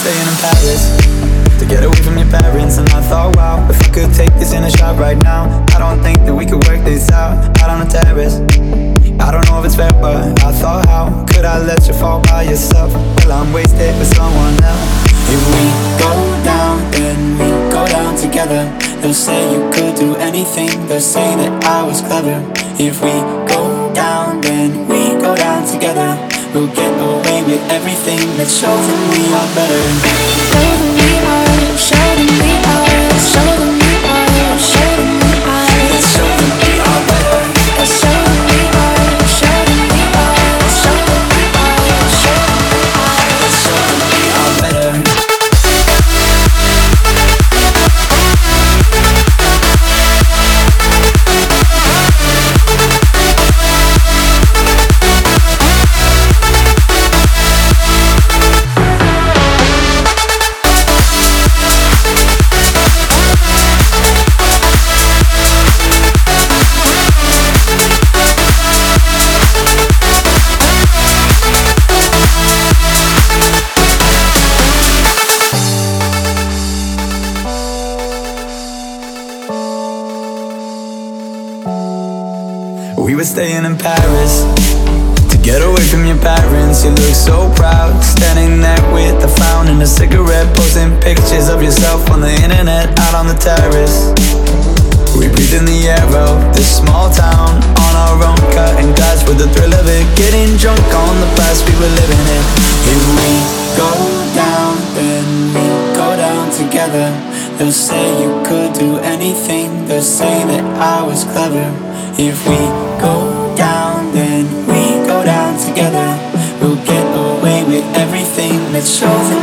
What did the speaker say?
staying in Paris to get away from your parents. And I thought, wow, if I could take this in a shot right now, I don't think that we could work this out on the terrace. I don't know if it's fair, but I thought, how could I let you fall by yourself? Well, I'm wasted with someone else. If we go down, then we go down together. They'll say you could do anything, they'll say that I was clever. If we go down, then we go down together. We'll get away with everything. Let's show them we are better. Show them we are, show them we are, show them we are, show them we are. Let's show them we are better. Let's show them we are, show them we are, show them we are, show them we are. Let's show them we are better. We were staying in Paris to get away from your parents. You look so proud, standing there with a frown and a cigarette, posting pictures of yourself on the internet, out on the terrace. We breathe in the air of this small town, on our own, cutting glass with the thrill of it, getting drunk on the past we were living in. If we go down, then we go down together. They'll say you could do anything, they'll say that I was clever. If we go down, then we go down together. We'll get away with everything. Let's show them